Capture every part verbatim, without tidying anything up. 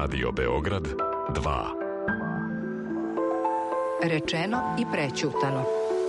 Radio Beograd dva. Rečeno i prećutano.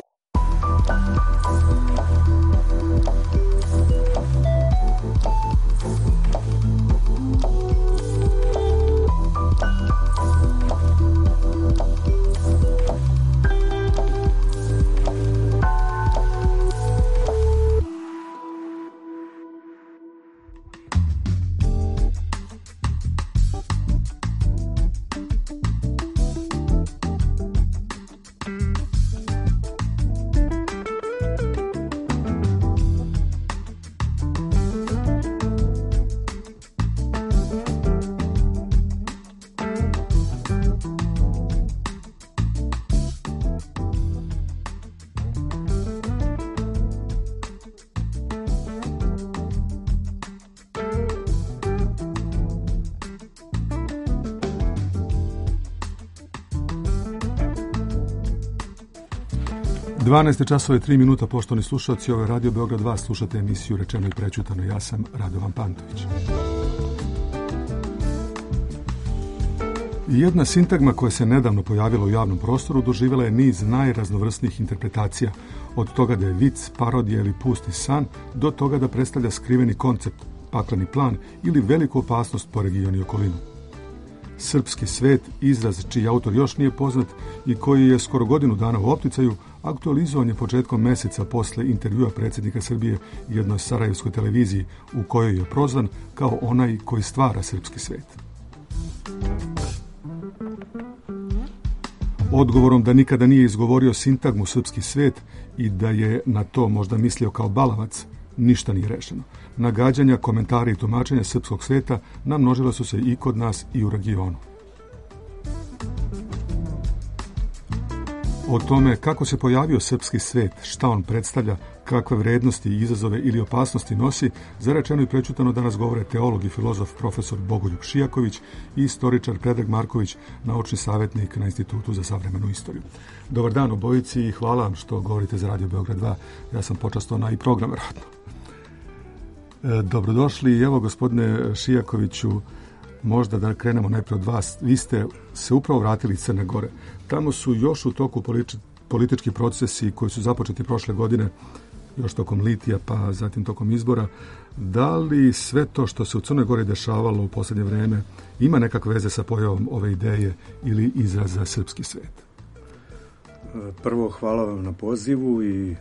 dvanaest časova i tri minuta, poštovani slušalci, ovo je Radio Beograd dva, slušate emisiju Rečeno i prećutano. Ja sam Radovan Pantović. Jedna sintagma koja se nedavno pojavila u javnom prostoru doživjela je niz najraznovrsnijih interpretacija, od toga da je vic, parodija ili pusti san, do toga da predstavlja skriveni koncept, pakleni plan ili veliku opasnost po region i okolinu. Srpski svet, izraz čiji autor još nije poznat i koji je skoro godinu dana u opticaju, aktualizovan je početkom meseca posle intervjua predsjednika Srbije jednoj sarajevskoj televiziji u kojoj je prozvan kao onaj koji stvara srpski svet. Odgovorom da nikada nije izgovorio sintagmu srpski svet i da je na to možda mislio kao balavac, ništa nije rešeno. Nagađanja, komentari i tumačenja srpskog sveta namnožila su se i kod nas i u regionu. O tome kako se pojavio srpski svet, šta on predstavlja, kakve vrednosti, izazove ili opasnosti nosi, za Rečeno i prećutano danas govore teolog i filozof profesor Bogoljub Šijaković i istoričar Predrag Marković, naučni savjetnik na Institutu za savremenu istoriju. Dobar dan obojici i hvala vam što govorite za Radio Beograd dva. Ja sam počastvovana i program radno. E, dobrodošli i evo, gospodine Šijakoviću, možda da krenemo najprije od vas. Vi ste se upravo vratili iz Crne Gore. Tamo su još u toku politi- politički procesi koji su započeti prošle godine, još tokom litija, pa zatim tokom izbora. Da li sve to što se u Crnoj Gori dešavalo u posljednje vreme ima nekakve veze sa pojavom ove ideje ili izraza srpski svet? Prvo, hvala vam na pozivu i e,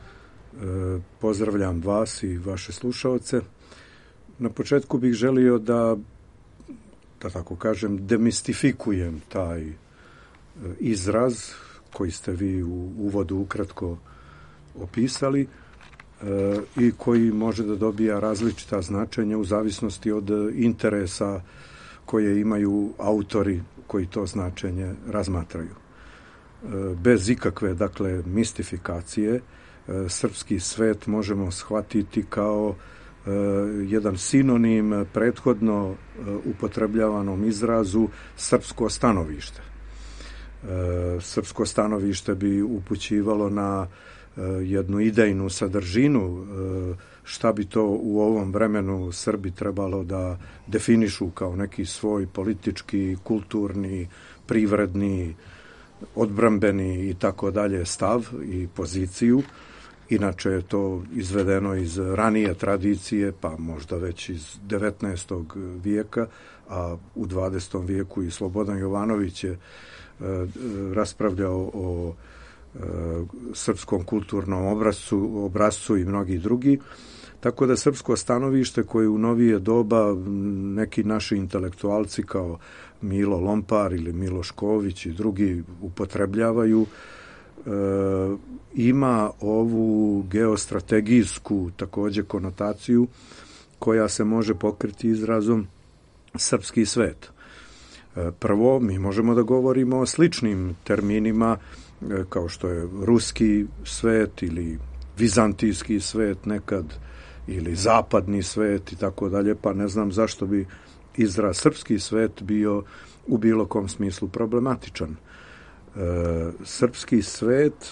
pozdravljam vas i vaše slušaoce. Na početku bih želio da da tako kažem, demistifikujem taj e, izraz koji ste vi u uvodu ukratko opisali e, i koji može da dobija različita značenja u zavisnosti od interesa koje imaju autori koji to značenje razmatraju. E, bez ikakve, dakle, mistifikacije, e, srpski svet možemo shvatiti kao Uh, jedan sinonim prethodno uh, upotrebljavanom izrazu srpsko stanovište. Uh, srpsko stanovište bi upućivalo na uh, jednu idejnu sadržinu, uh, šta bi to u ovom vremenu Srbi trebalo da definišu kao neki svoj politički, kulturni, privredni, odbrambeni i tako dalje stav i poziciju. Inače je to izvedeno iz ranije tradicije, pa možda već iz devetnaestog vijeka, a u dvadesetom vijeku i Slobodan Jovanović je e, raspravljao o e, srpskom kulturnom obrazcu, obrazcu i mnogi drugi. Tako da srpsko stanovište koje u novije doba neki naši intelektualci kao Milo Lompar ili Miloš Ković i drugi upotrebljavaju, E, ima ovu geostrategijsku također konotaciju koja se može pokriti izrazom srpski svet. E, prvo, mi možemo da govorimo o sličnim terminima e, kao što je ruski svet ili vizantijski svet nekad ili zapadni svet i tako dalje, pa ne znam zašto bi izraz srpski svet bio u bilo kom smislu problematičan. E, srpski svet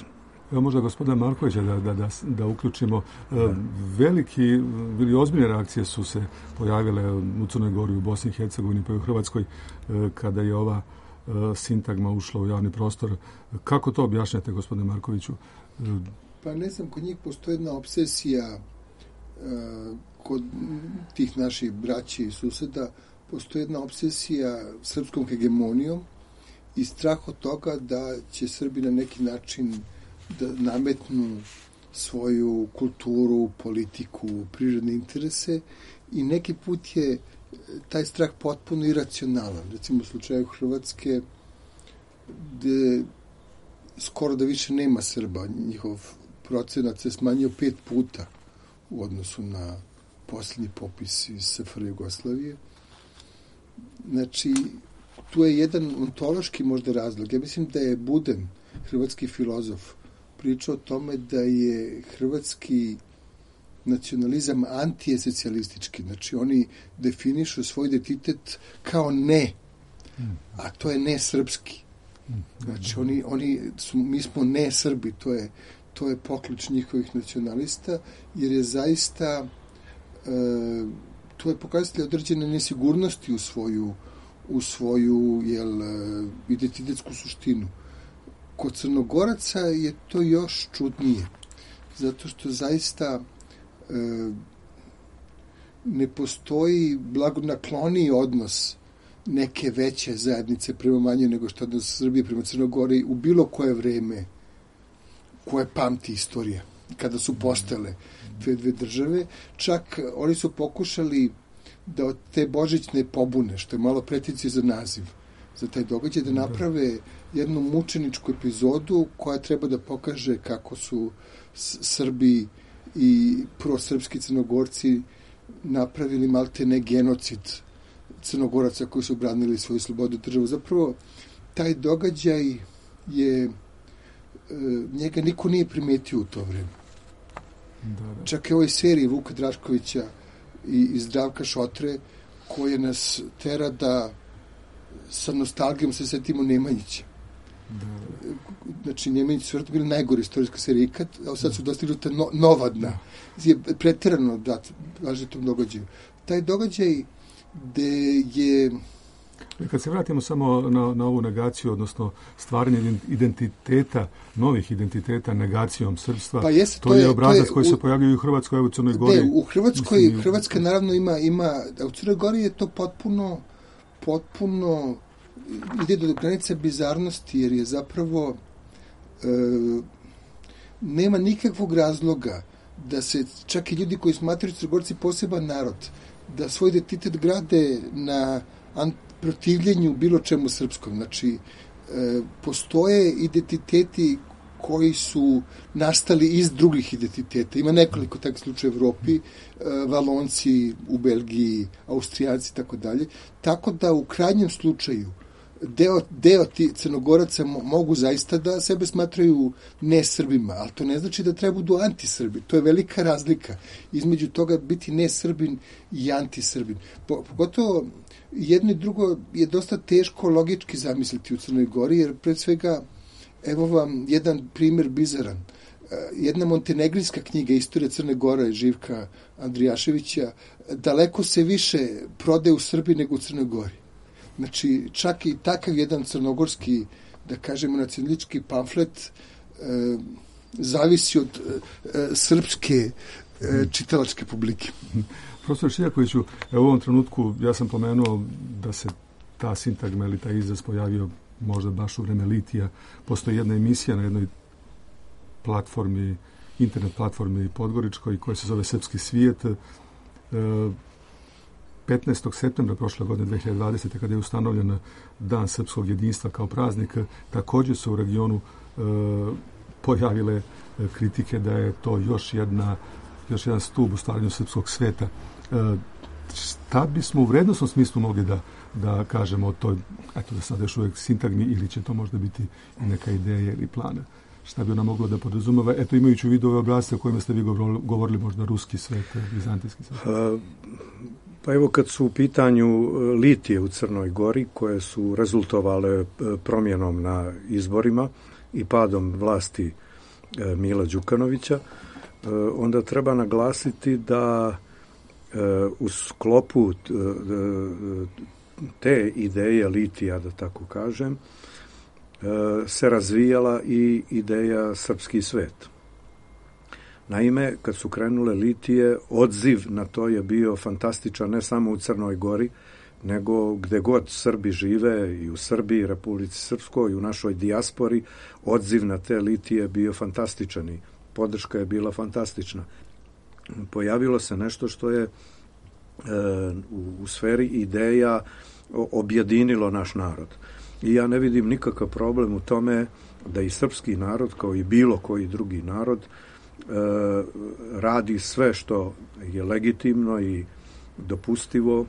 Evo možda gospodina Markovića da, da, da, da uključimo. Da. Veliki ili ozbiljne reakcije su se pojavile u Crnoj Gori, u Bosni i Hercegovini pa i u Hrvatskoj kada je ova sintagma ušla u javni prostor. Kako to objašnjate, gospodine Markoviću? Pa ne znam, kod njih postoji jedna obsesija kod tih naših braći i suseda, postoji jedna obsesija srpskom hegemonijom i strah od toga da će Srbi na neki način da nametnu svoju kulturu, politiku, prirodne interese i neki put je taj strah potpuno iracionalan. Recimo u slučaju Hrvatske gde skoro da više nema Srba, njihov procenat se smanjio pet puta u odnosu na posljednji popis iz S F R Jugoslavije. Znači, tu je jedan ontološki možda razlog. Ja mislim da je Buden, hrvatski filozof, pričao o tome da je hrvatski nacionalizam antisocijalistički. Znači, oni definišu svoj identitet kao ne, a to je ne srpski. Znači, oni, oni su, mi smo ne Srbi, to je, to je poključ njihovih nacionalista, jer je zaista e, to je pokazatelj određene nesigurnosti u svoju, u svoju jel, identitetsku suštinu. Kod Crnogoraca je to još čudnije, zato što zaista e, ne postoji blagonakloniji odnos neke veće zajednice prema manje nego što odnos Srbije prema Crnogori u bilo koje vreme koje pamti istorija, kada su postale dve, dve države. Čak oni su pokušali da od te božićne pobune, što je malo pretencije za naziv, za taj događaj, da naprave jednu mučeničku epizodu koja treba da pokaže kako su Srbi i prosrpski Crnogorci napravili maltene genocid Crnogoraca koji su branili svoju slobodu državu. Zapravo, taj događaj je, njega niko nije primetio u to vreme. Da, da. Čak i ovoj seriji Vuka Draškovića i, i Zdravka Šotre, koje nas tera da sa nostalgijom se setimo Nemanjića. Da. Znači, Nemanjić su bili najgore istorijska serija ikad, a sad su dostignuta no, nova dna. Je preterano da važi tom događaju. Taj događaj gde je... Kad se vratimo samo na, na ovu negaciju, odnosno stvaranje identiteta, novih identiteta negacijom srpstva, pa jest, to, to je, je obrazac to je, koji u, se pojavljaju u Hrvatskoj, evo u Crnoj Gori. Ne, u Hrvatskoj, mislim, Hrvatska naravno ima, ima, u Crnoj Gori je to potpuno, potpuno ide do granice bizarnosti, jer je zapravo e, nema nikakvog razloga da se, čak i ljudi koji smatraju Crnogorci poseban narod, da svoj identitet grade na protivljenju bilo čemu srpskom. Znači, e, postoje identiteti koji su nastali iz drugih identiteta. Ima nekoliko takvih slučaja u Evropi, e, Valonci u Belgiji, Austrijanci i tako dalje. Tako da u krajnjem slučaju deo, deo ti Crnogoraca mogu zaista da sebe smatraju ne Srbima, ali to ne znači da treba budu antisrbi. To je velika razlika između toga biti ne Srbin i antisrbin. Pogotovo jedno i drugo je dosta teško logički zamisliti u Crnoj Gori, jer pred svega, evo vam jedan primjer bizaran. Jedna montenegrinska knjiga Istorija Crne Gore Živka Andrijaševića daleko se više prodaje u Srbiji nego u Crnoj Gori. Znači, čak i takav jedan crnogorski, da kažemo, nacionalistički pamflet e, zavisi od e, srpske e, čitalačke publike. Profesor Šijakoviću, u ovom trenutku ja sam pomenuo da se ta sintagma ili taj izraz pojavio možda baš u vreme litija. Postoji jedna emisija na jednoj platformi, internet platformi Podgoričkoj koja se zove Srpski svijet. petnaestog septembra prošle godine dve hiljade dvadesete. kada je ustanovljen Dan srpskog jedinstva kao praznik, također su u regionu e, pojavile kritike da je to još jedna još jedan stup u stvaranju srpskog sveta. E, šta bismo u vrednostnom smislu mogli da, da kažemo o toj, eto da sad još uvijek sintagmi, ili će to možda biti i neka ideja ili plana? Šta bi ona mogla da podrazumeva? Eto, imajući u vidu ove obrazce o kojima ste vi govorili, možda ruski svet, bizantijski svet. Uh, pa evo, kad su u pitanju litije u Crnoj Gori, koje su rezultovale promjenom na izborima i padom vlasti Mila Đukanovića, onda treba naglasiti da u sklopu te ideje litija, da tako kažem, se razvijala i ideja srpski svet. Naime, kad su krenule litije, odziv na to je bio fantastičan, ne samo u Crnoj Gori, nego gde god Srbi žive, i u Srbiji, Republici Srpskoj, i u našoj dijaspori, odziv na te litije je bio fantastičan i podrška je bila fantastična. Pojavilo se nešto što je e, u, u sferi ideja objedinilo naš narod. I ja ne vidim nikakav problem u tome da i srpski narod, kao i bilo koji drugi narod, e, radi sve što je legitimno i dopustivo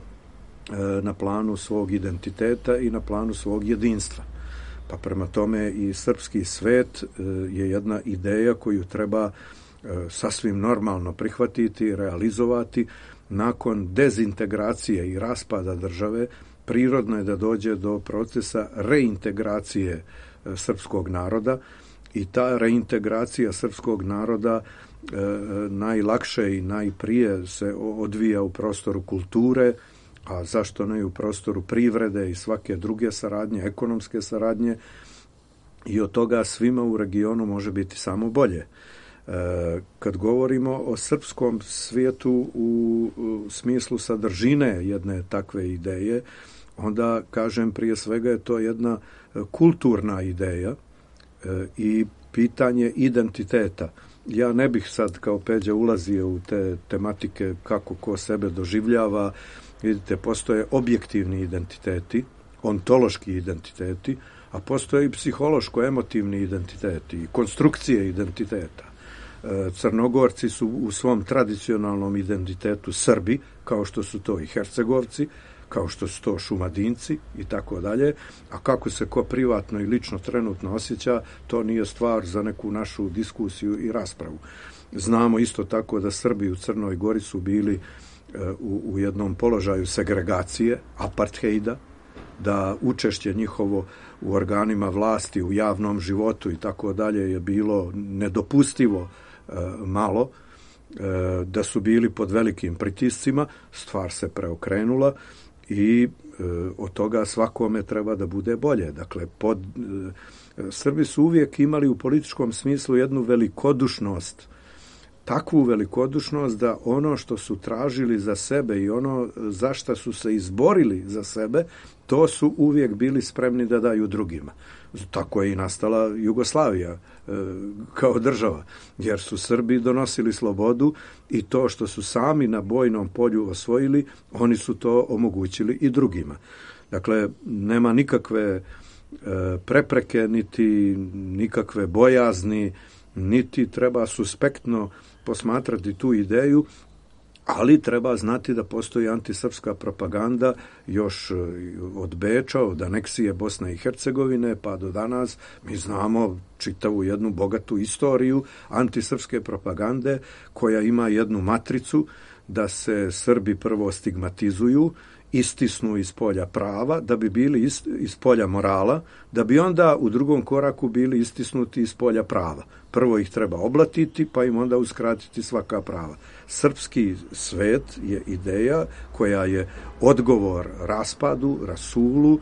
na planu svog identiteta i na planu svog jedinstva. Pa prema tome i srpski svet je jedna ideja koju treba sasvim normalno prihvatiti, realizovati. Nakon dezintegracije i raspada države, prirodno je da dođe do procesa reintegracije srpskog naroda i ta reintegracija srpskog naroda najlakše i najprije se odvija u prostoru kulture, a zašto ne i u prostoru privrede i svake druge saradnje, ekonomske saradnje, i od toga svima u regionu može biti samo bolje. E, kad govorimo o srpskom svijetu u, u smislu sadržine jedne takve ideje, onda kažem prije svega je to jedna kulturna ideja e, i pitanje identiteta. Ja ne bih sad kao Peđa ulazio u te tematike kako ko sebe doživljava. Vidite, postoje objektivni identiteti, ontološki identiteti, a postoje i psihološko-emotivni identiteti, i konstrukcije identiteta. Crnogorci su u svom tradicionalnom identitetu Srbi, kao što su to i Hercegovci, kao što su to Šumadinci i tako dalje, a kako se ko privatno i lično trenutno osjeća, to nije stvar za neku našu diskusiju i raspravu. Znamo isto tako da Srbi u Crnoj Gori su bili u, u jednom položaju segregacije, apartheida, da učešće njihovo u organima vlasti, u javnom životu i tako dalje je bilo nedopustivo e, malo, e, da su bili pod velikim pritiscima, stvar se preokrenula i e, od toga svakome treba da bude bolje. Dakle, pod, e, Srbi su uvijek imali u političkom smislu jednu velikodušnost, takvu velikodušnost da ono što su tražili za sebe i ono za šta su se izborili za sebe, to su uvijek bili spremni da daju drugima. Tako je i nastala Jugoslavija e, kao država, jer su Srbi donosili slobodu i to što su sami na bojnom polju osvojili, oni su to omogućili i drugima. Dakle, nema nikakve e, prepreke, niti nikakve bojazni, niti treba suspektno posmatrati tu ideju, ali treba znati da postoji antisrpska propaganda još od Beča, od aneksije Bosne i Hercegovine pa do danas. Mi znamo čitavu jednu bogatu istoriju antisrpske propagande koja ima jednu matricu da se Srbi prvo stigmatizuju, istisnu iz polja prava, da bi bili iz, iz polja morala, da bi onda u drugom koraku bili istisnuti iz polja prava. Prvo ih treba oblatiti, pa im onda uskratiti svaka prava. Srpski svet je ideja koja je odgovor raspadu, rasulu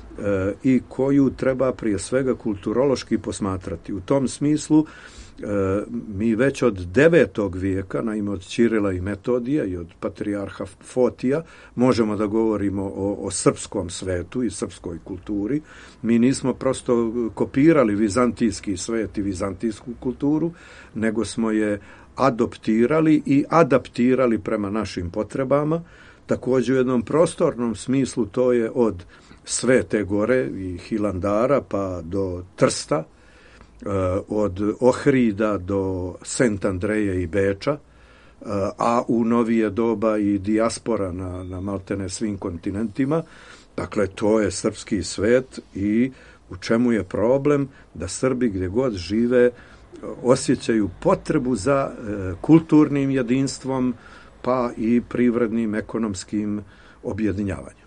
e, i koju treba prije svega kulturološki posmatrati. U tom smislu E, mi već od devetog vijeka, naime od Ćirila i Metodija i od patrijarha Fotija, možemo da govorimo o, o srpskom svetu i srpskoj kulturi. Mi nismo prosto kopirali vizantijski svet i vizantijsku kulturu, nego smo je adoptirali i adaptirali prema našim potrebama. Također u jednom prostornom smislu to je od Svete Gore i Hilandara pa do Trsta, od Ohrida do Sent Andreje i Beča, a u novije doba i dijaspora na, na maltene svim kontinentima. Dakle, to je srpski svet i u čemu je problem da Srbi gdje god žive osjećaju potrebu za kulturnim jedinstvom pa i privrednim, ekonomskim objedinjavanjem.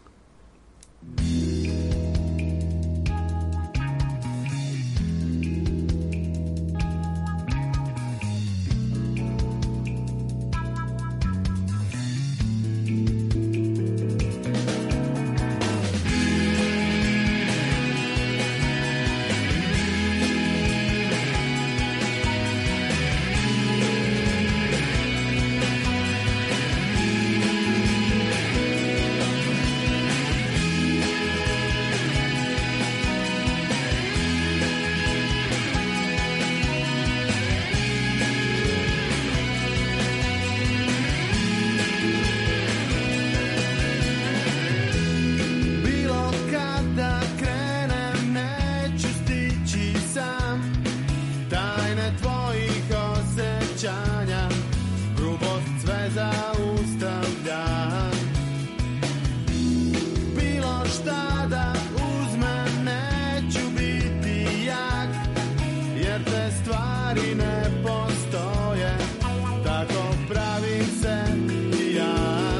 stvari ne postoje, tako pravim se i ja.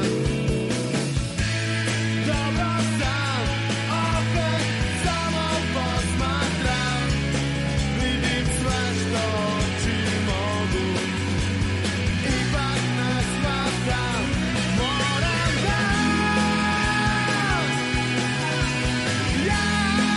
Dobro sam, opet samo posmatram, vidim sve što oči mogu, ipak ne shvatam, moram da ja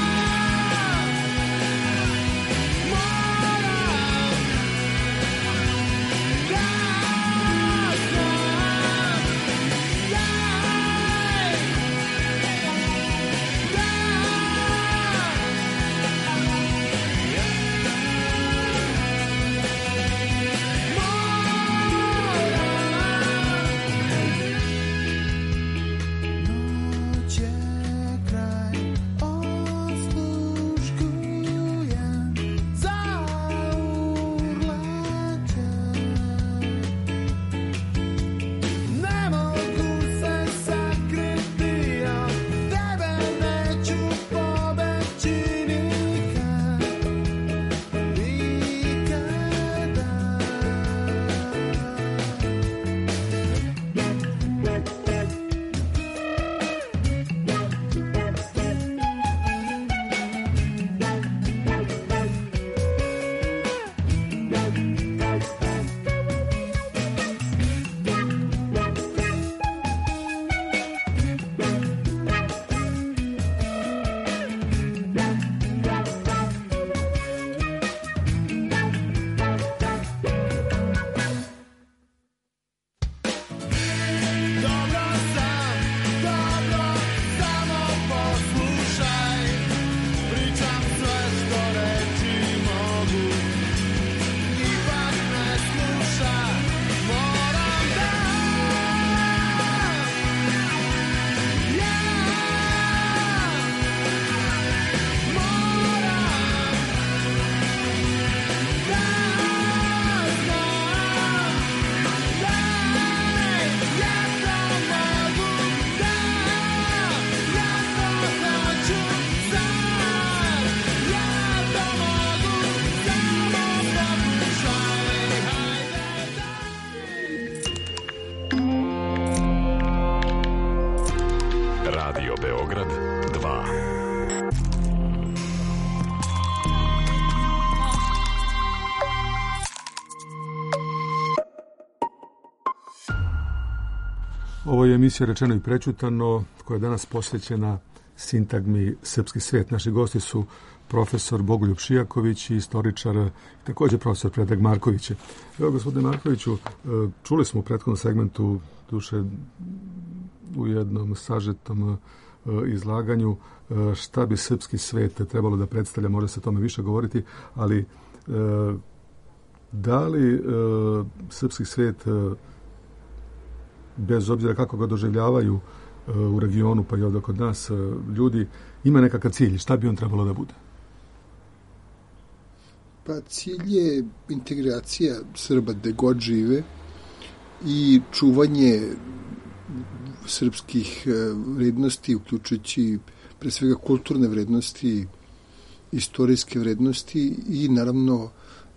Radio Beograd dva. Ovo je emisija Rečeno i prećutano, koja je danas posvećena sintagmi Srpski svet. Naši gosti su profesor Bogoljub Šijaković i istoričar, također profesor Predrag Marković. Evo, gospodine Markoviću, čuli smo u prethodnom segmentu, duše u jednom sažetom izlaganju, šta bi srpski svet trebalo da predstavlja, može se o tome više govoriti, ali da li srpski svet, bez obzira kako ga doživljavaju u regionu, pa i ovdje kod nas, ljudi, ima nekakav cilj? Šta bi on trebalo da bude? Pa cilj je integracija Srba gde god žive i čuvanje srpskih vrednosti, uključujući pre svega kulturne vrednosti, istorijske vrednosti i naravno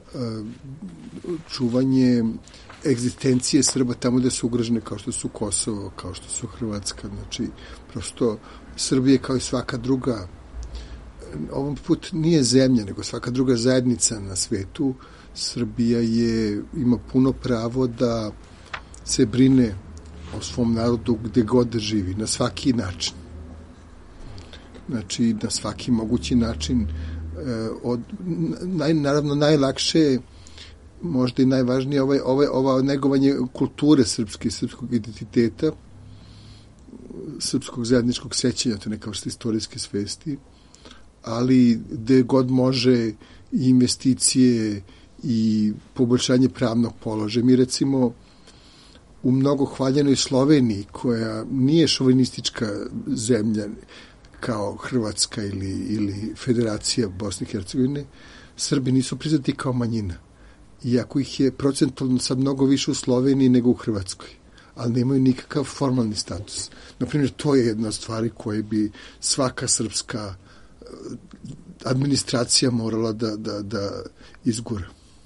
čuvanje egzistencije Srba tamo gde su ugrožene, kao što su Kosovo, kao što su Hrvatska. Znači, prosto Srbije kao i svaka druga, ovom put nije zemlja, nego svaka druga zajednica na svetu, Srbija je, ima puno pravo da se brine o svom narodu gde god živi, na svaki način. Znači, na svaki mogući način. Od, naj, naravno, najlakše je, možda i najvažnije, ovaj, ovaj, ova negovanje kulture srpske, srpskog identiteta, srpskog zajedničkog sećanja, to je neka vrsta istorijske svesti, ali gde god može i investicije i poboljšanje pravnog položaja. Mi recimo u mnogo hvaljenoj Sloveniji, koja nije šovinistička zemlja kao Hrvatska ili, ili Federacija Bosne i Hercegovine, Srbi nisu priznati kao manjina. Iako ih je procentualno sad mnogo više u Sloveniji nego u Hrvatskoj, ali nemaju nikakav formalni status. Naprimjer, to je jedna od stvari koje bi svaka srpska administracija morala da, da, da izgura.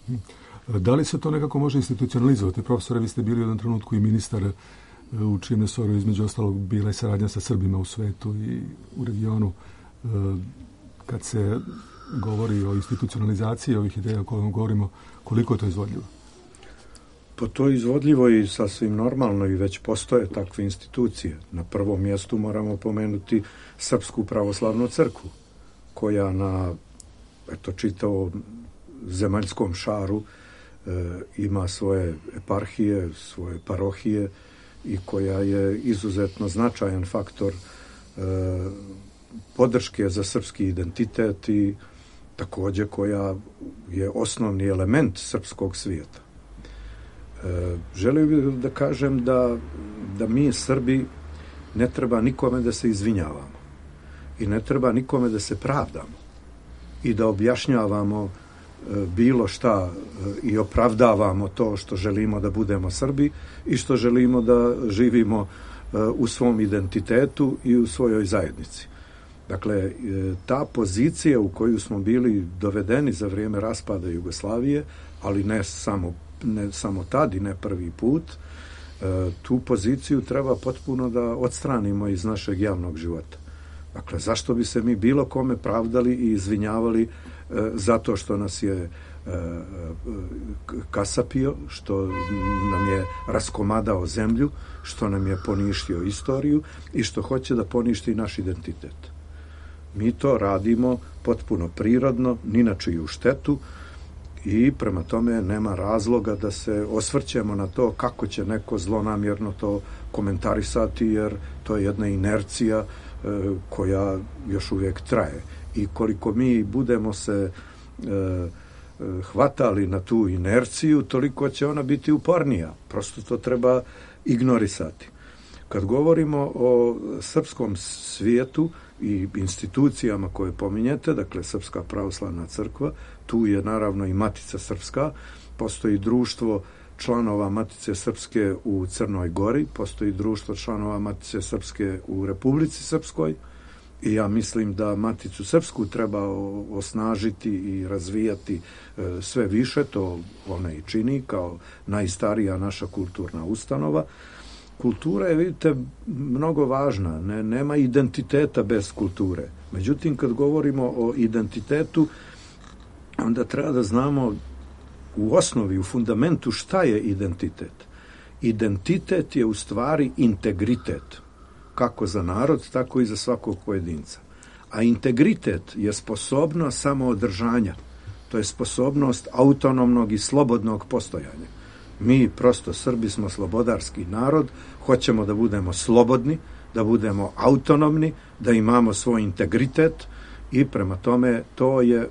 Da li se to nekako može institucionalizovati? Profesore, vi ste bili u jednom trenutku i ministar u čijem resoru između ostalog bila je saradnja sa Srbima u svetu i u regionu. Kad se govori o institucionalizaciji ovih ideja o kojima govorimo, koliko je to izvodljivo? Pa to je izvodljivo i sasvim normalno i već postoje takve institucije. Na prvom mjestu moramo pomenuti Srpsku pravoslavnu crkvu, koja na eto, čitavom zemaljskom šaru e, ima svoje eparhije, svoje parohije i koja je izuzetno značajan faktor e, podrške za srpski identitet i također koja je osnovni element srpskog svijeta. E, želio bih da kažem da, da mi Srbi ne treba nikome da se izvinjavamo i ne treba nikome da se pravdamo i da objašnjavamo e, bilo šta e, i opravdavamo to što želimo da budemo Srbi i što želimo da živimo e, u svom identitetu i u svojoj zajednici. Dakle, e, ta pozicija u koju smo bili dovedeni za vrijeme raspada Jugoslavije, ali ne samo, ne samo tad i ne prvi put, e, tu poziciju treba potpuno da odstranimo iz našeg javnog života. Dakle, zašto bi se mi bilo kome pravdali i izvinjavali e, zato što nas je e, kasapio, što nam je raskomadao zemlju, što nam je poništio istoriju i što hoće da poništi naš identitet. Mi to radimo potpuno prirodno, ni na čiju štetu i prema tome nema razloga da se osvrćemo na to kako će neko zlonamjerno to komentarisati, jer to je jedna inercija koja još uvijek traje. I koliko mi budemo se e, hvatali na tu inerciju, toliko će ona biti upornija. Prosto to treba ignorisati. Kad govorimo o srpskom svijetu i institucijama koje pominjete, dakle Srpska pravoslavna crkva, tu je naravno i Matica Srpska, postoji društvo članova Matice Srpske u Crnoj Gori, postoji društvo članova Matice Srpske u Republici Srpskoj i ja mislim da Maticu Srpsku treba osnažiti i razvijati sve više, to ona i čini kao najstarija naša kulturna ustanova. Kultura je, vidite, mnogo važna, ne, nema identiteta bez kulture. Međutim, kad govorimo o identitetu, onda treba da znamo u osnovi, u fundamentu šta je identitet. Identitet je u stvari integritet, kako za narod, tako i za svakog pojedinca. A integritet je sposobnost samoodržanja, to je sposobnost autonomnog i slobodnog postojanja. Mi, prosto Srbi, smo slobodarski narod, hoćemo da budemo slobodni, da budemo autonomni, da imamo svoj integritet i prema tome to je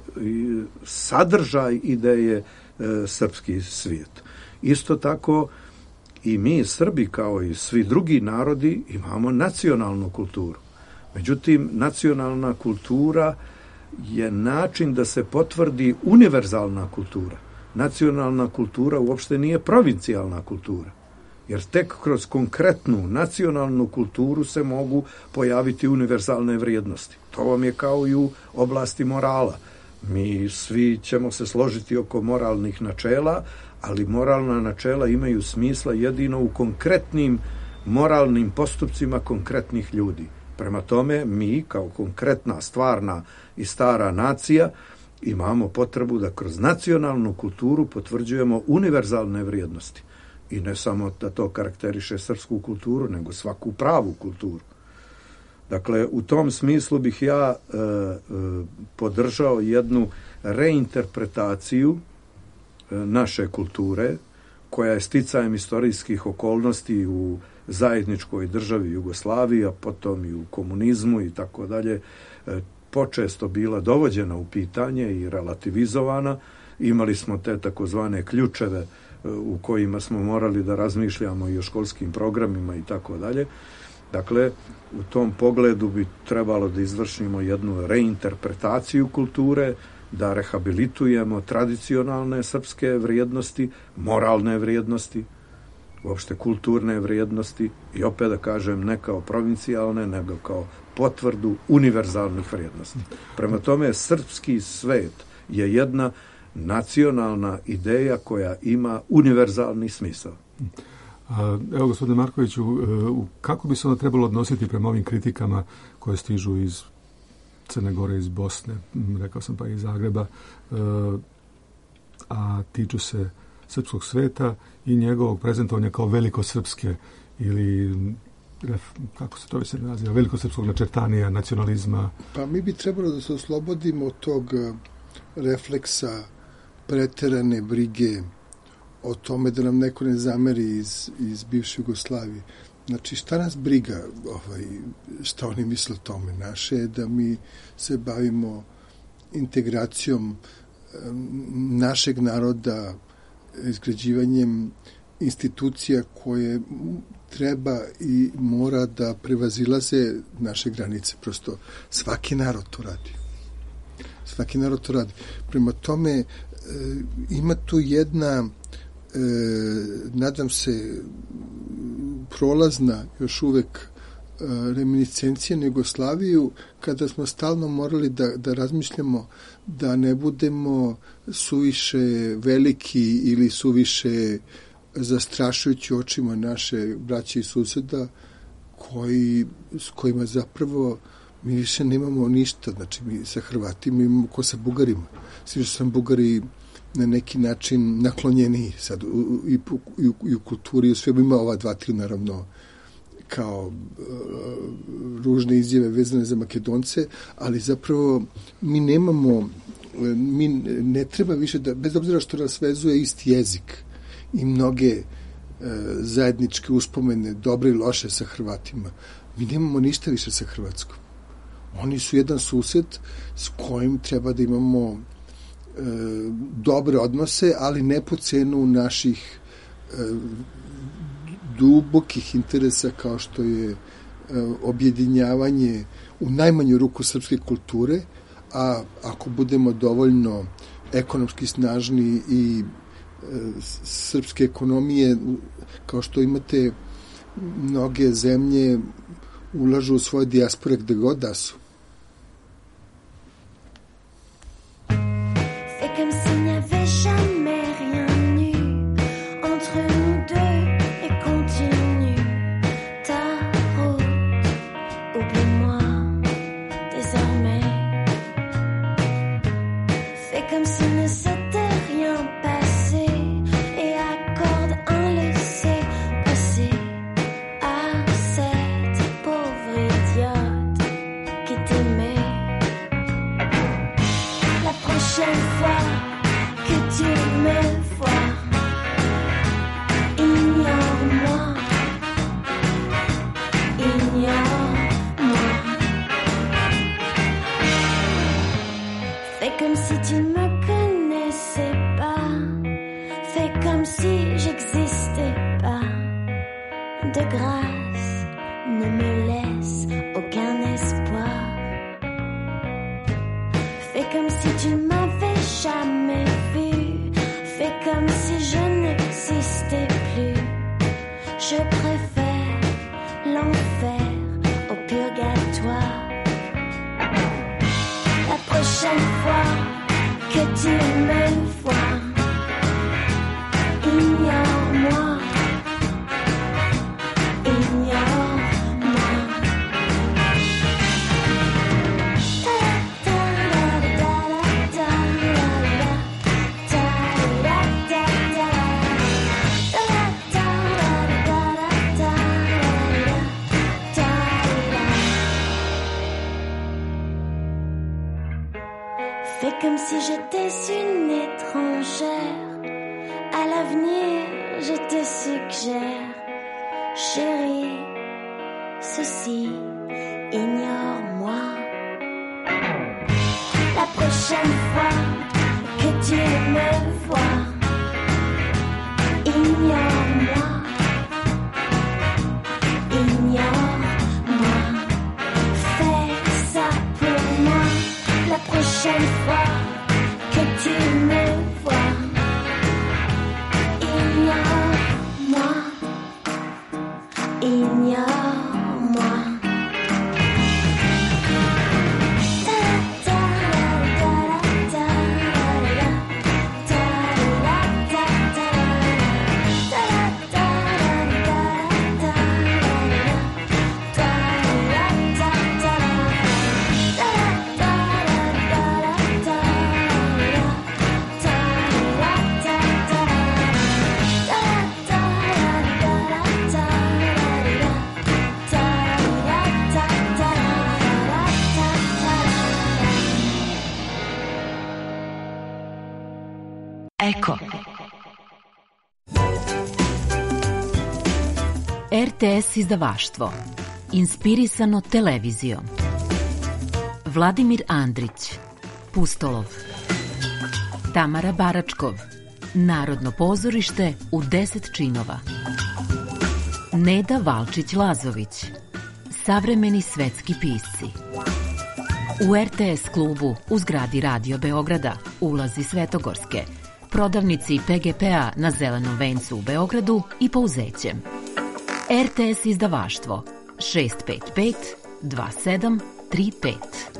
sadržaj ideje srpski svijet. Isto tako i mi Srbi kao i svi drugi narodi imamo nacionalnu kulturu. Međutim, nacionalna kultura je način da se potvrdi univerzalna kultura. Nacionalna kultura uopšte nije provincijalna kultura. Jer tek kroz konkretnu nacionalnu kulturu se mogu pojaviti univerzalne vrijednosti. To vam je kao i u oblasti morala. Mi svi ćemo se složiti oko moralnih načela, ali moralna načela imaju smisla jedino u konkretnim moralnim postupcima konkretnih ljudi. Prema tome, mi kao konkretna, stvarna i stara nacija imamo potrebu da kroz nacionalnu kulturu potvrđujemo univerzalne vrijednosti. I ne samo da to karakteriše srpsku kulturu, nego svaku pravu kulturu. Dakle, u tom smislu bih ja e, e, podržao jednu reinterpretaciju e, naše kulture, koja je sticajem istorijskih okolnosti u zajedničkoj državi Jugoslaviji, a potom i u komunizmu i tako dalje, e, počesto bila dovođena u pitanje i relativizovana. Imali smo te takozvane ključeve e, u kojima smo morali da razmišljamo i o školskim programima i tako dalje. Dakle, u tom pogledu bi trebalo da izvršimo jednu reinterpretaciju kulture, da rehabilitujemo tradicionalne srpske vrijednosti, moralne vrijednosti, uopšte kulturne vrijednosti i opet da kažem ne kao provincijalne, nego kao potvrdu univerzalnih vrijednosti. Prema tome, srpski svet je jedna nacionalna ideja koja ima univerzalni smisao. A, evo, gospodine Markoviću, kako bi se ono trebalo odnositi prema ovim kritikama koje stižu iz Crne Gore, iz Bosne, rekao sam pa i iz Zagreba, a tiču se srpskog sveta i njegovog prezentovanja kao velikosrpske ili kako se to više naziva, velikosrpskog načertanija, nacionalizma? Pa mi bi trebalo da se oslobodimo od tog refleksa preterane brige o tome da nam neko ne zameri iz, iz bivše Jugoslavije. Znači, šta nas briga, ovaj, šta oni misle o tome? Naše je da mi se bavimo integracijom našeg naroda, izgrađivanjem institucija koje treba i mora da prevazilaze naše granice. Prosto svaki narod to radi. Svaki narod to radi. Prema tome, e, ima tu jedna, e, nadam se, prolazna još uvek e, reminiscencija na Jugoslaviju, kada smo stalno morali da, da razmišljamo da ne budemo suviše veliki ili suviše zastrašujući očima naše braće i suseda koji, s kojima zapravo mi više nemamo ništa. Znači, mi sa Hrvatima imamo ko sa Bugarima. Svi su sam Bugari na neki način naklonjeni sad u, i, i, u, i u kulturi, u svemu ima ova dva, tri naravno kao uh, ružne izjave vezane za Makedonce, ali zapravo mi nemamo, mi ne treba više da, bez obzira što nas vezuje isti jezik i mnoge uh, zajedničke uspomene, dobre i loše sa Hrvatima, mi nemamo ništa više sa Hrvatskom. Oni su jedan sused s kojim treba da imamo e, dobre odnose, ali ne po cenu naših e, dubokih interesa kao što je e, objedinjavanje u najmanju ruku srpske kulture, a ako budemo dovoljno ekonomski snažni i e, srpske ekonomije, kao što imate mnoge zemlje ulažu u svoje dijaspore gde god da su. Ignore-moi. Eko. R T S izdavaštvo. Inspirisano televizijom. Vladimir Andrić. Pustolov. Tamara Baračkov. Narodno pozorište u deset činova. Neda Valčić-Lazović. Savremeni svetski pisci. U R T S klubu u zgradi Radio Beograda, ulazi Svetogorske, prodavnici P G P-a na Zelenom vencu u Beogradu i Pouzećem. R T S izdavaštvo šest pet pet dva sedam tri pet.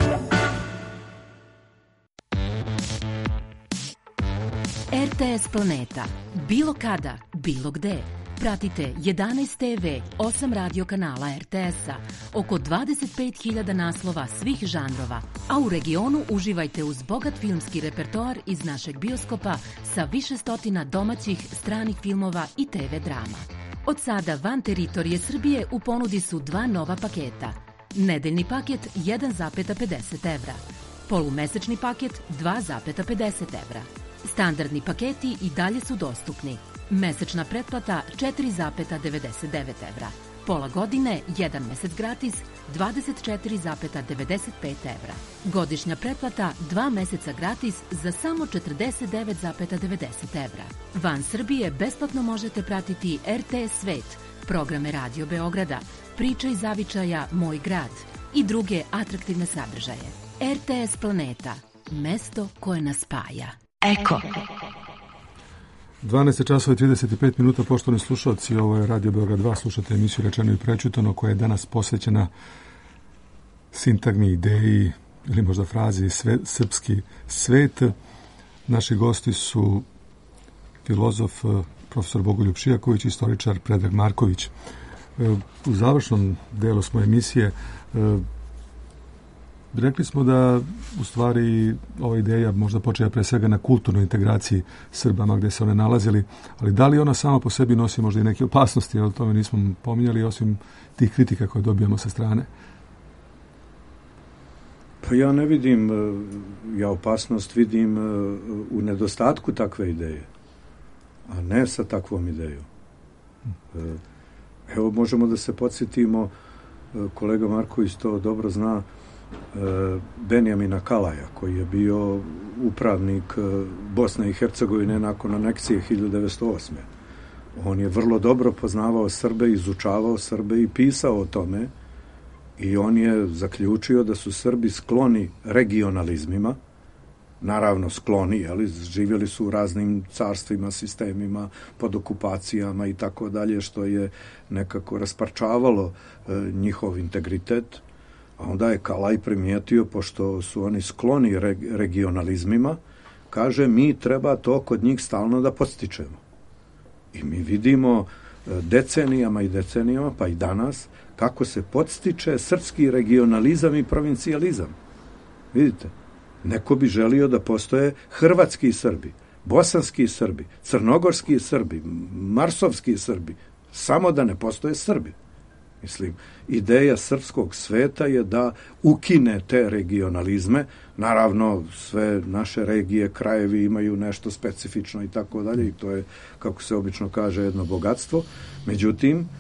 R T S Planeta. Bilo kada, bilo gde. Pratite jedanaest te ve, osam radio kanala R T S-a, oko dvadeset pet hiljada naslova svih žanrova, a u regionu uživajte uz bogat filmski repertoar iz našeg bioskopa sa više stotina domaćih, stranih filmova i te ve drama. Od sada van teritorije Srbije u ponudi su dva nova paketa. Nedeljni paket jedan zarez pedeset evra, polumesečni paket dva zarez pedeset evra. Standardni paketi i dalje su dostupni. Mesečna pretplata četiri zarez devedeset devet evra. Pola godine, jedan mesec gratis, dvadeset četiri zarez devedeset pet evra. Godišnja pretplata, dva meseca gratis za samo četrdeset devet zarez devedeset evra. Van Srbije besplatno možete pratiti R T S Svet, programe Radio Beograda, Priče iz zavičaja Moj grad i druge atraktivne sadržaje. R T S Planeta, mesto koje nas spaja. Eko. dvanaest časova i trideset pet minuta, poštovani slušalci, ovo je Radio Beograd dva, slušate emisiju Rečeno i prečutano, koja je danas posvećena sintagmi, ideji ili možda frazi sve, srpski svet. Naši gosti su filozof profesor Bogoljub Šijaković i istoričar Predrag Marković. U završnom delu smo emisije rekli smo da u stvari ova ideja možda počeja pre svega na kulturnoj integraciji Srbama gde se one nalazili, ali da li ona sama po sebi nosi možda i neke opasnosti, ali tome nismo pominjali, osim tih kritika koje dobijamo sa strane? Pa ja ne vidim, ja opasnost vidim u nedostatku takve ideje, a ne sa takvom idejom. Evo, možemo da se podsjetimo, kolega Marković to dobro zna, Benjamina Kalaja, koji je bio upravnik Bosne i Hercegovine nakon aneksije hiljadu devetsto osme. On je vrlo dobro poznavao Srbe, izučavao Srbe i pisao o tome, i on je zaključio da su Srbi skloni regionalizmima, naravno skloni, ali živjeli su u raznim carstvima, sistemima, pod okupacijama i tako dalje, što je nekako rasparčavalo e, njihov integritet. A onda je Kalaj primijetio, pošto su oni skloni re- regionalizmima, kaže, mi treba to kod njih stalno da podstičemo. I mi vidimo decenijama i decenijama, pa i danas, kako se podstiče srpski regionalizam i provincijalizam. Vidite, neko bi želio da postoje hrvatski Srbi, bosanski Srbi, crnogorski Srbi, marsovski Srbi, samo da ne postoje Srbi. Mislim, ideja srpskog sveta je da ukine te regionalizme. Naravno, sve naše regije, krajevi imaju nešto specifično i tako dalje, i to je, kako se obično kaže, jedno bogatstvo. Međutim, e,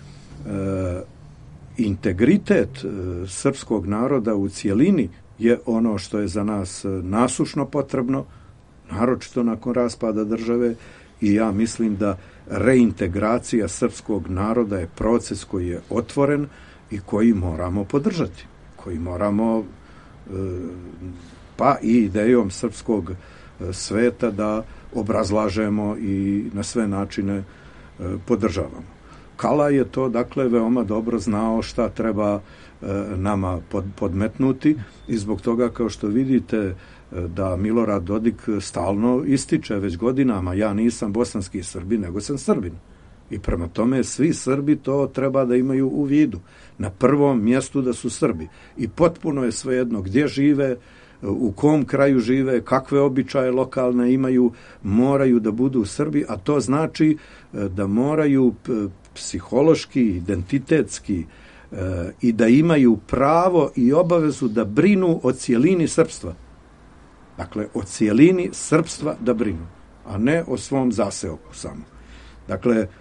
integritet e, srpskog naroda u cijelini je ono što je za nas nasušno potrebno, naročito nakon raspada države, i ja mislim da reintegracija srpskog naroda je proces koji je otvoren i koji moramo podržati, koji moramo pa i idejom srpskog sveta da obrazlažemo i na sve načine podržavamo. Kalaj je to, dakle, veoma dobro znao šta treba nama podmetnuti, i zbog toga, kao što vidite, da Milorad Dodik stalno ističe već godinama, ja nisam bosanski Srbin, nego sam Srbin. I prema tome svi Srbi to treba da imaju u vidu. Na prvom mjestu da su Srbi. I potpuno je svejedno gdje žive, u kom kraju žive, kakve običaje lokalne imaju, moraju da budu Srbi, a to znači da moraju psihološki, identitetski i da imaju pravo i obavezu da brinu o cijelini srpstva. Dakle, o cijelini srpstva da brinu. a ne o svom zaseoku samo. Dakle, e,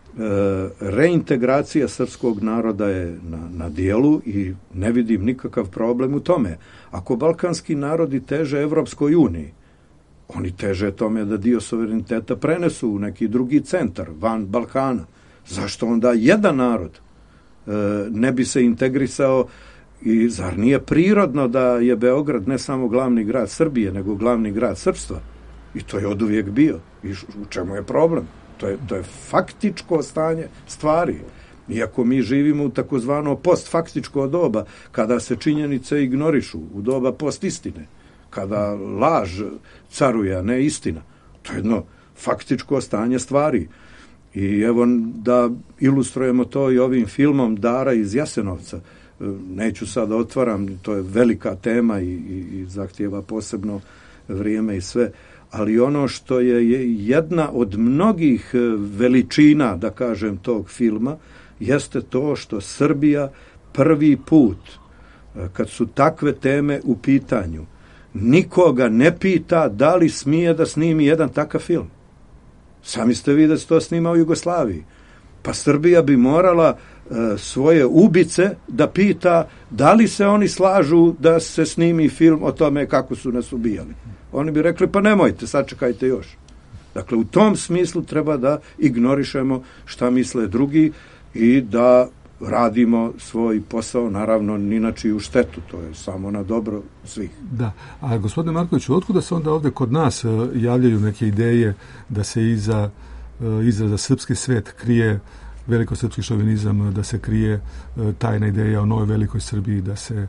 reintegracija srpskog naroda je na, na dijelu i ne vidim nikakav problem u tome. Ako balkanski narodi teže Evropskoj uniji, oni teže tome da dio suvereniteta prenesu u neki drugi centar, van Balkana. Zašto onda jedan narod e, ne bi se integrisao i zar nije prirodno da je Beograd ne samo glavni grad Srbije, nego glavni grad srpstva? I to je oduvijek bio. I u čemu je problem? To je, to je faktičko stanje stvari. Iako mi živimo u takozvano postfaktičko doba, kada se činjenice ignorišu, u doba postistine, kada laž caruje, a ne istina. To je jedno faktičko stanje stvari. I evo da ilustrujemo to i ovim filmom Dara iz Jasenovca. Neću sad da otvaram, to je velika tema i, i, i zahtijeva posebno vrijeme i sve, ali ono što je jedna od mnogih veličina, da kažem, tog filma, jeste to što Srbija prvi put, kad su takve teme u pitanju, nikoga ne pita da li smije da snimi jedan takav film. Sami ste vi da se to snima u Jugoslaviji. Pa Srbija bi morala e, svoje ubice da pita da li se oni slažu da se snimi film o tome kako su nas ubijali. Oni bi rekli pa nemojte, sačekajte još. Dakle, u tom smislu treba da ignorišemo šta misle drugi i da radimo svoj posao, naravno ni na čiju štetu, to je samo na dobro svih. Da, a gospodine Markoviću, otkuda se onda ovdje kod nas javljaju neke ideje da se iza izraza srpski svet krije velikosrpski šovinizam, da se krije tajna ideja o novoj velikoj Srbiji, da se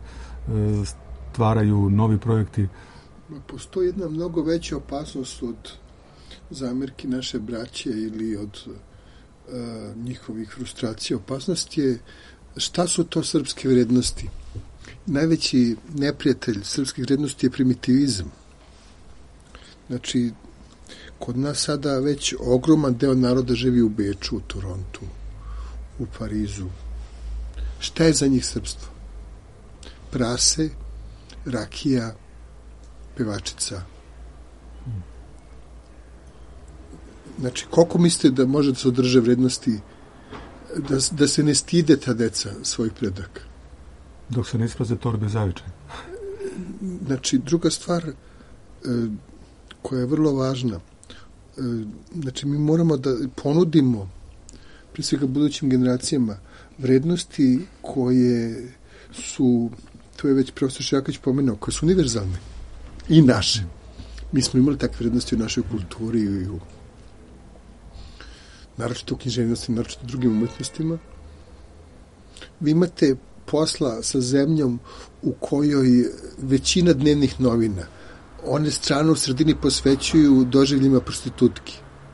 stvaraju novi projekti? Postoji jedna mnogo veća opasnost od zamerki naše braće ili od uh, njihovih frustracija. Opasnost je šta su to srpske vrednosti. Najveći neprijatelj srpskih vrednosti je primitivizam. Znači, kod nas sada već ogroman deo naroda živi u Beču, u Torontu, u Parizu. Šta je za njih srpstvo? Prase, rakija, pevačica. Znači, koliko mislite da može da se održe vrednosti, da, da se ne stide ta deca svojih predaka? Dok se ne ispraze torbe zavičaj. Znači, druga stvar e, koja je vrlo važna, e, znači, mi moramo da ponudimo prije svega budućim generacijama vrednosti koje su, to je već profesor Šajaković pomenuo, koje su univerzalne i naše. Mi smo imali takve vrednosti u našoj kulturi i u naročito u književnosti, naročito u drugim umetnostima. Vi imate posla sa zemljom u kojoj većina dnevnih novina, one strane u sredini posvećuju doživljima prostitutki.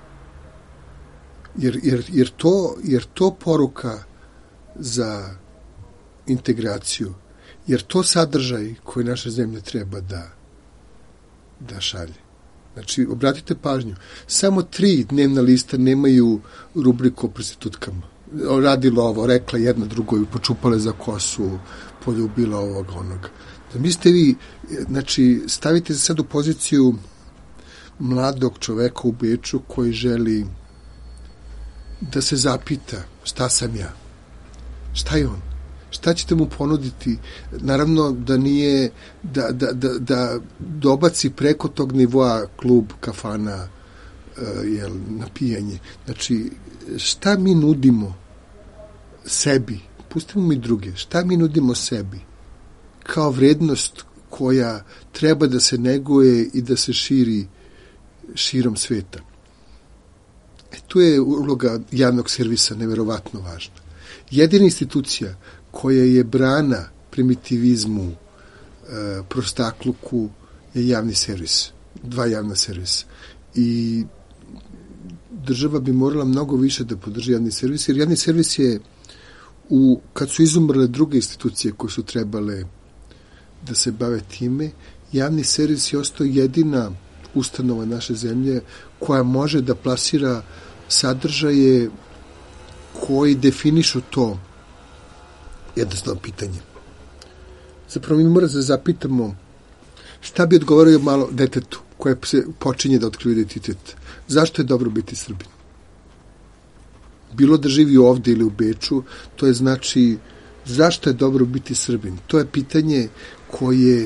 Jer, jer, jer, to, jer to poruka za integraciju, jer to sadržaj koji naša zemlja treba da, da šalje. Znači, obratite pažnju, samo tri dnevna lista nemaju rubriku o prostitutkama. Radila ovo, rekla jedna drugoj, počupale za kosu, poljubila ovog, onoga. Mislite vi, znači, stavite se sad u poziciju mladog čoveka u Beču koji želi da se zapita šta sam ja, šta je on, šta ćete mu ponuditi, naravno da nije, da, da, da, da dobaci preko tog nivoa klub, kafana, uh, jel, napijanje. Znači, šta mi nudimo sebi, pustimo mi druge, šta mi nudimo sebi kao vrednost koja treba da se neguje i da se širi širom sveta. E, tu je uloga javnog servisa neverovatno važna. Jedina institucija koja je brana primitivizmu, e, prostakluku je javni servis. Dva javna servisa. I država bi morala mnogo više da podrži javni servis, jer javni servis je, u, kad su izumrle druge institucije koje su trebale da se bave time, javni servis je ostao jedina ustanova naše zemlje koja može da plasira sadržaje koji definišu to jednostavno pitanje. Zapravo mi moramo da zapitamo šta bi odgovorio malo detetu koja se počinje da otkriva identitet. Zašto je dobro biti Srbin? Bilo da živi ovde ili u Beču, to je znači zašto je dobro biti Srbin? To je pitanje koje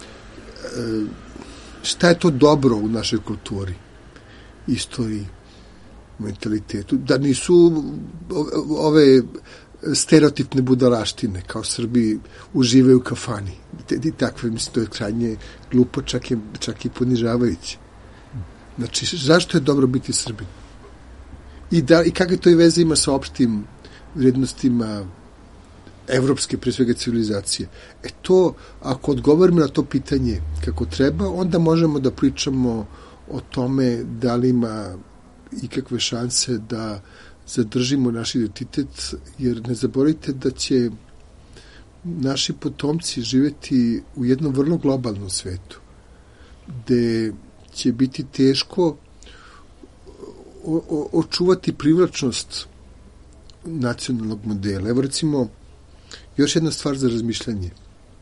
šta je to dobro u našoj kulturi, istoriji, mentalitetu, da nisu ove stereotipne budalaštine, kao Srbi uživaju u kafani. I takve, mislim, to je krajnje glupo, čak, je, čak i ponižavajuće. Znači, zašto je dobro biti Srbin? I, da, i kakve to i veze ima sa opštim vrednostima evropske, pre svega, civilizacije? E to, ako odgovorimo na to pitanje kako treba, onda možemo da pričamo o tome da li ima ikakve šanse da zadržimo naš identitet, jer ne zaboravite da će naši potomci živeti u jednom vrlo globalnom svetu, gde će biti teško o, o, očuvati privlačnost nacionalnog modela. Evo, recimo, još jedna stvar za razmišljanje.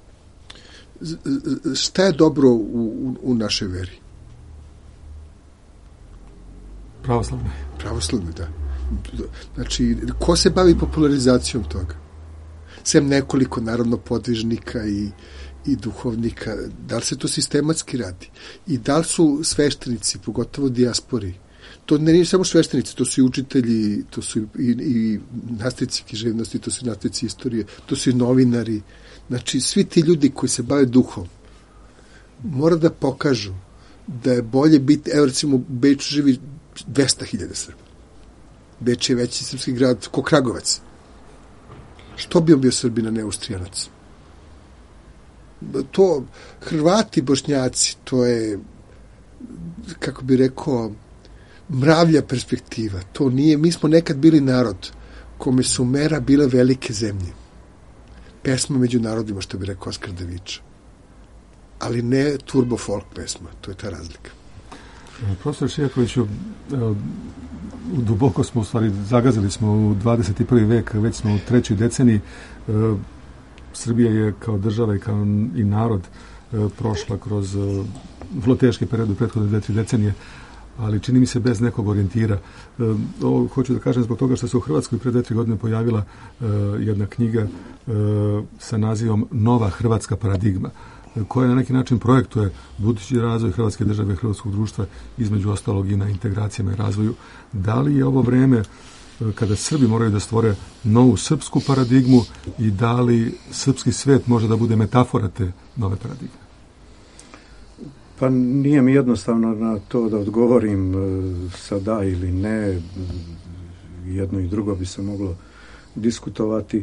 Šta je dobro u, u, u našoj veri? Pravoslavne. Pravoslavne, da. Znači, ko se bavi popularizacijom toga? Sem nekoliko, naravno, podvižnika i, i duhovnika. Da li se to sistematski radi? I da li su sveštenici, pogotovo dijaspori? To ne nije samo sveštenici, to su i učitelji, to su i, i nastavnici književnosti, to su i nastavnici istorije, to su i novinari. Znači, svi ti ljudi koji se bave duhom mora da pokažu da je bolje biti, evo recimo u Beču živi dvesta hiljada Srba. Beč je veći srpski grad ko Kragovac. Što bi on bio Srbina, ne Austrijanac? To, Hrvati, Bošnjaci, to je, kako bi rekao, mravlja perspektiva. To nije, mi smo nekad bili narod kome su mera bile velike zemlje. Pesma među narodima, što bi rekao Oskar Daviča. Ali ne turbo folk pesma, to je ta razlika. Profesor Šijakoviću, duboko smo, u stvari, zagazili smo u dvadeset prvi vek, već smo u trećoj deceniji. Srbija je kao država i kao i narod prošla kroz vrlo teške periode u prethodne dve, tri decenije, ali čini mi se bez nekog orijentira. Ovo hoću da kažem zbog toga što se u Hrvatskoj pre dve, tri godine pojavila jedna knjiga sa nazivom Nova hrvatska paradigma, koja na neki način projektuje budući razvoj Hrvatske države i hrvatskog društva, između ostalog i na integracijama i razvoju. Da li je ovo vreme kada Srbi moraju da stvore novu srpsku paradigmu i da li srpski svet može da bude metafora te nove paradigme? Pa nije mi jednostavno na to da odgovorim sa da ili ne. Jedno i drugo bi se moglo diskutovati.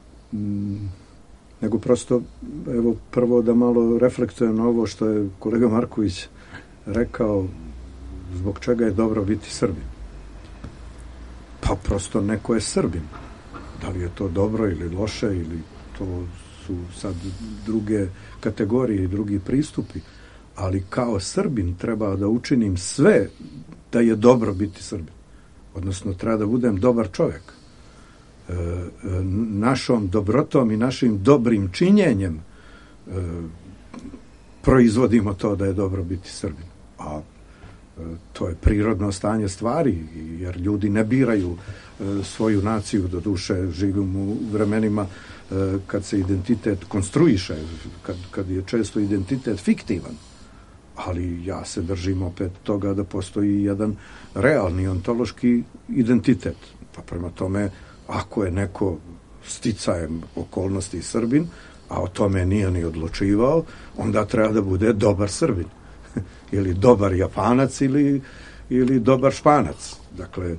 Nego prosto, evo, prvo da malo reflektujem na ovo što je kolega Marković rekao, zbog čega je dobro biti Srbin. Pa prosto neko je Srbin. Da li je to dobro ili loše, ili to su sad druge kategorije i drugi pristupi, ali kao Srbin treba da učinim sve da je dobro biti Srbin. Odnosno, treba da budem dobar čovjek. E, našom dobrotom i našim dobrim činjenjem e, proizvodimo to da je dobro biti Srbin. A e, to je prirodno stanje stvari, jer ljudi ne biraju e, svoju naciju, do duše živimo u vremenima e, kad se identitet konstruiše, kad, kad je često identitet fiktivan. Ali ja se držim opet toga da postoji jedan realni ontološki identitet. Pa prema tome, ako je neko sticajem okolnosti Srbin, a o tome nije ni odlučivao, onda treba da bude dobar Srbin. Ili dobar Japanac ili, ili dobar Španac. Dakle,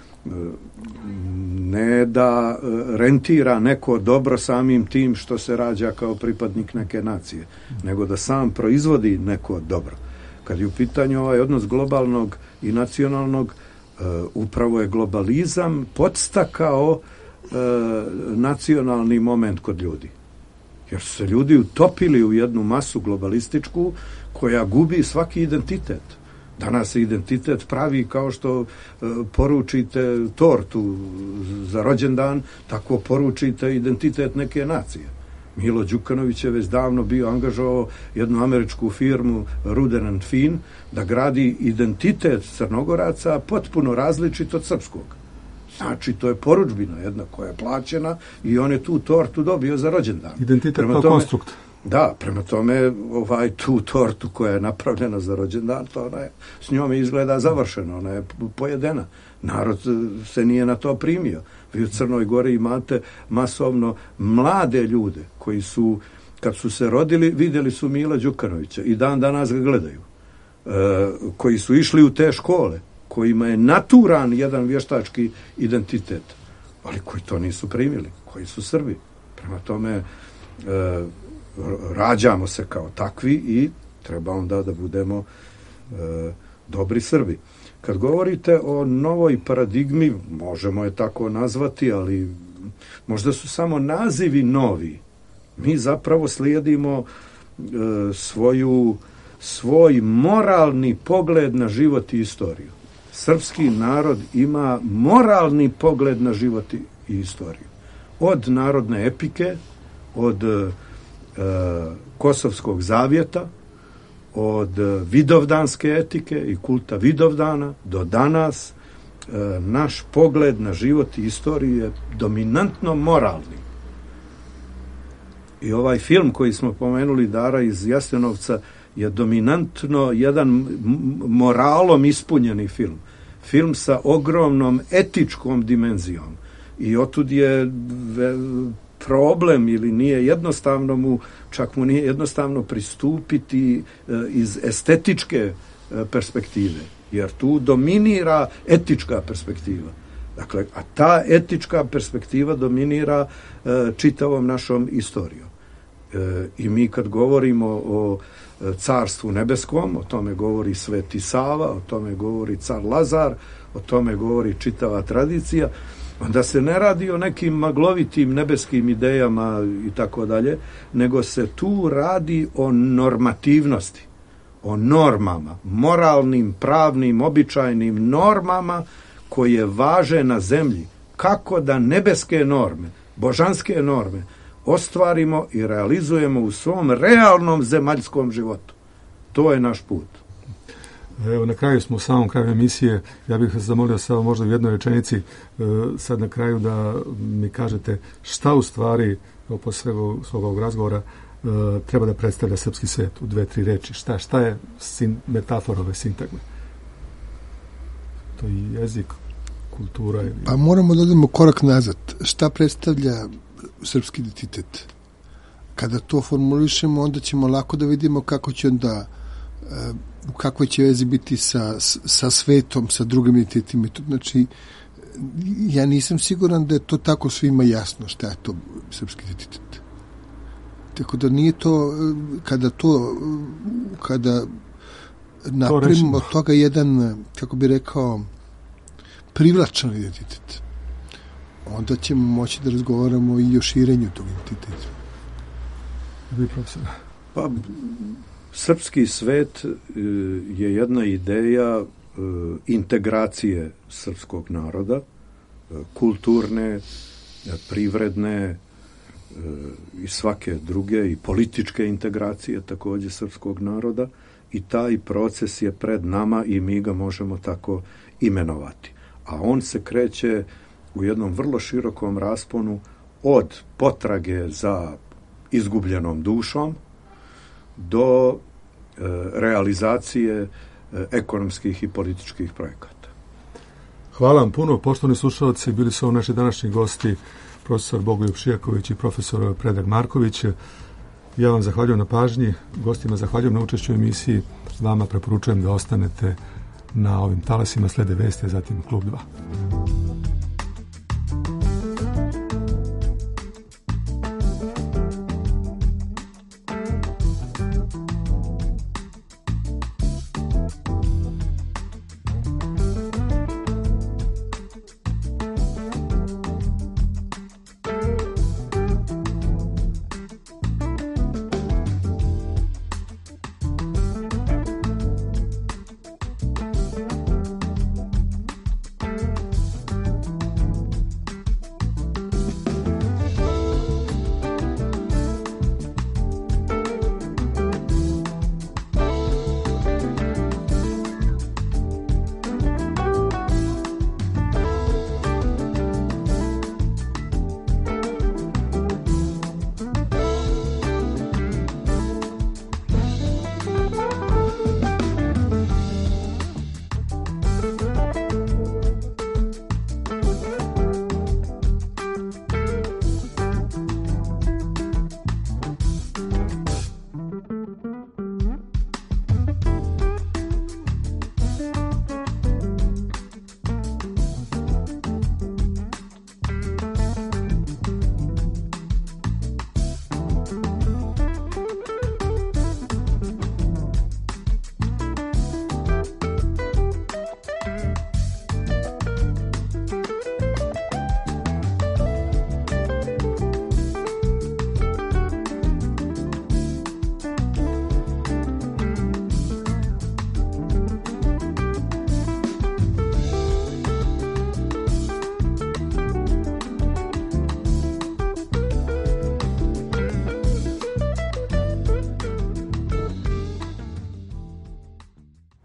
ne da rentira neko dobro samim tim što se rađa kao pripadnik neke nacije, nego da sam proizvodi neko dobro. Kad je u pitanju ovaj odnos globalnog i nacionalnog, upravo je globalizam podstakao nacionalni moment kod ljudi. Jer su se ljudi utopili u jednu masu globalističku koja gubi svaki identitet. Danas se identitet pravi kao što e, poručite tortu za rođendan, tako poručite identitet neke nacije. Milo Đukanović je već davno bio angažovao jednu američku firmu Ruden and Finn da gradi identitet Crnogoraca potpuno različit od srpskog. Znači, to je porudžbina jedna koja je plaćena i on je tu tortu dobio za rođendan. Identitet kao konstrukt. Da, prema tome, ovaj, tu tortu koja je napravljena za rođendan, to ona je, s njome izgleda završeno, ona je pojedena. Narod se nije na to primio. Vi u Crnoj Gori imate masovno mlade ljude koji su, kad su se rodili, vidjeli su Mila Đukanovića i dan danas ga gledaju. E, koji su išli u te škole, kojima je naturan jedan vještački identitet, ali koji to nisu primili, koji su Srbi. Prema tome, e, rađamo se kao takvi i treba onda da budemo e, dobri Srbi. Kad govorite o novoj paradigmi, možemo je tako nazvati, ali možda su samo nazivi novi. Mi zapravo slijedimo e, svoju, svoj moralni pogled na život i istoriju. Srpski narod ima moralni pogled na život i istoriju. Od narodne epike, od e, Kosovskog zavjeta, od vidovdanske etike i kulta Vidovdana do danas, e, naš pogled na život i istoriju je dominantno moralni. I ovaj film koji smo pomenuli, Dara iz Jasenovca, je dominantno jedan moralom ispunjeni film. Film sa ogromnom etičkom dimenzijom. I otud je problem ili nije jednostavno mu, čak mu nije jednostavno pristupiti iz estetičke perspektive. Jer tu dominira etička perspektiva. Dakle, a ta etička perspektiva dominira čitavom našom istorijom. I mi kad govorimo o carstvu nebeskom, o tome govori Sveti Sava, o tome govori car Lazar, o tome govori čitava tradicija, onda se ne radi o nekim maglovitim nebeskim idejama i tako dalje, nego se tu radi o normativnosti, o normama, moralnim, pravnim, običajnim normama koje važe na zemlji. Kako da nebeske norme, božanske norme ostvarimo i realizujemo u svom realnom zemaljskom životu. To je naš put. Evo, na kraju smo, u samom kraju emisije, ja bih vas zamolio samo možda u jednoj rečenici, sad na kraju da mi kažete šta u stvari, posle svog ovog razgovora, treba da predstavlja srpski svet u dve, tri reči. Šta, šta je sin, metaforove, sintagme? To je jezik, kultura ili... Pa moramo da odemo korak nazad. Šta predstavlja srpski identitet? Kada to formulišemo, onda ćemo lako da vidimo kako će onda, u kakvoj će vezi biti sa, sa svetom, sa drugim identitetima. Znači, ja nisam siguran da je to tako svima jasno šta je to srpski identitet. Tako da nije to, kada to, kada napravimo od toga jedan, kako bi rekao, privlačan identitet, onda ćemo moći da razgovaramo i o širenju tog identiteta. Vi, profesor? Pa, srpski svet je jedna ideja integracije srpskog naroda, kulturne, privredne i svake druge i političke integracije također srpskog naroda, i taj proces je pred nama i mi ga možemo tako imenovati. A on se kreće u jednom vrlo širokom rasponu od potrage za izgubljenom dušom do e, realizacije e, ekonomskih i političkih projekata. Hvala vam puno, poštovani slušalci, bili su ovo naši današnji gosti, profesor Bogoljub Šijaković i profesor Predrag Marković. Ja vam zahvaljujem na pažnji, gostima zahvaljujem na učešću u emisiji, vama preporučujem da ostanete na ovim talasima, slede vesti, a zatim Klub dva.